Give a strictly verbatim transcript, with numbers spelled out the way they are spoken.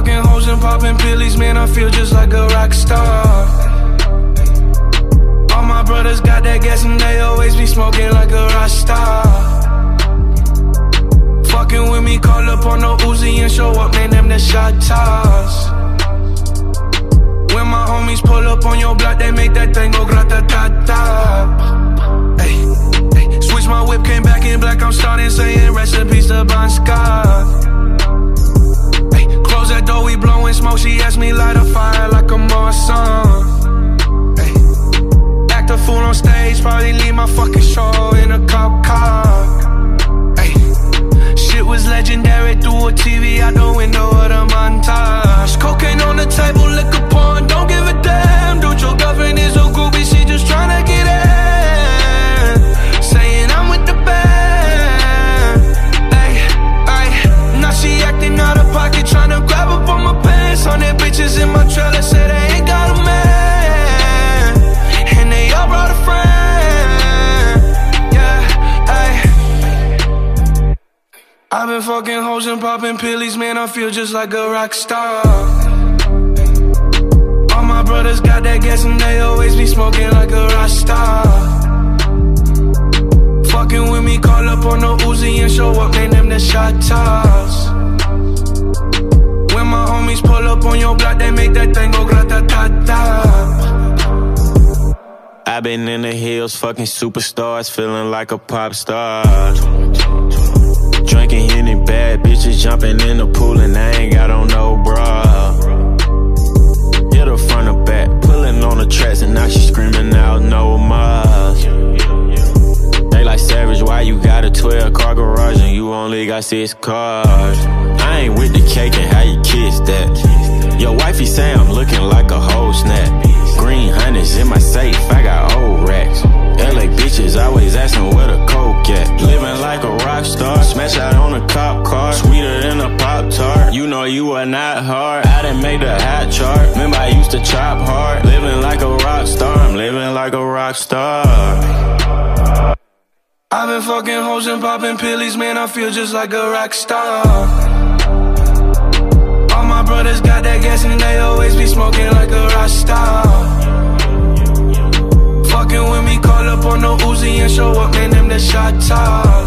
fucking hoes and popping pillies, man, I feel just like a rock star. All my brothers got that gas and they always be smoking like a rock star. Fucking with me, call up on no Uzi and show up, man, them the shot toss. When my homies pull up on your block, they make that thing go grata-ta-ta. Ay, ay. Switch my whip, came back in black, I'm starting saying recipes to Bon Scott. Ay, close that door, we blowing smoke, she asked me light a fire like a Marsan. Ay, act a fool on stage, probably leave my fucking show in a cop car. Ay, shit was legendary through a T V out the window of the montage. Cocaine on the table, liquor porn, don't give a damn. Dude, your girlfriend is a groupie, she just tryna get in. Saying I'm with the band. Ay, ay, now she acting out of pocket, tryna grab up on my pants. On their bitches in my trailer, say they ain't got a man, and they all brought a friend. Yeah, ay. I've been fucking hoes and popping pillies, man, I feel just like a rock star. All my brothers got that gas and they always be smoking like a rock star. Fucking with me, call up on no Uzi and show up, man, them the shot toss. When my homies pull up on your block, they make that thing go grata-ta-ta. I've been in the hills, fucking superstars, feeling like a pop star. Drinking Henny, bad bitches jumping in the pool and I ain't got on no bra. Hit her front or back, pulling on the tracks and now she screaming out no more. They like Savage, why you got a twelve car garage and you only got six cars? I ain't with the cake and how you kiss that. Your wifey say I'm looking like a whole snap. Green hundreds in my safe, I got old racks. L A bitches always asking where the coke at. Living like a rock star, smash out on a cop car, sweeter than a Pop-Tart. You know you are not hard, I done made the hot chart. Remember I used to chop hard, living like a rock star, I'm living like a rock star. I've been fucking hoes and popping pillies, man, I feel just like a rock star. All my brothers got that gas and they always be smoking like a rock star. Fucking with me, call up on no Uzi and show up, man, them the shot toss.